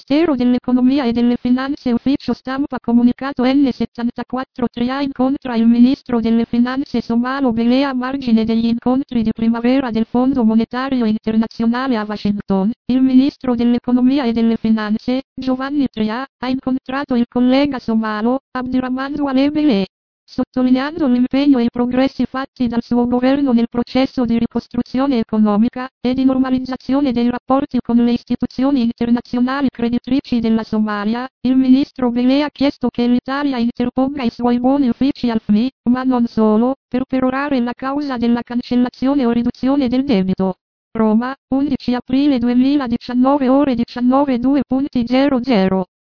Ministero dell'Economia e delle Finanze. Ufficio stampa comunicato N74. Tria incontra il Ministro delle Finanze somalo Belé a margine degli incontri di primavera del Fondo Monetario Internazionale a Washington. Il Ministro dell'Economia e delle Finanze, Giovanni Tria, ha incontrato il collega somalo, Abdirahman Duale Belé, sottolineando l'impegno e i progressi fatti dal suo governo nel processo di ricostruzione economica e di normalizzazione dei rapporti con le istituzioni internazionali creditrici della Somalia. Il ministro Belé ha chiesto che l'Italia interponga i suoi buoni uffici al FMI, ma non solo, per perorare la causa della cancellazione o riduzione del debito. Roma, 11 aprile 2019 ore 19:02.00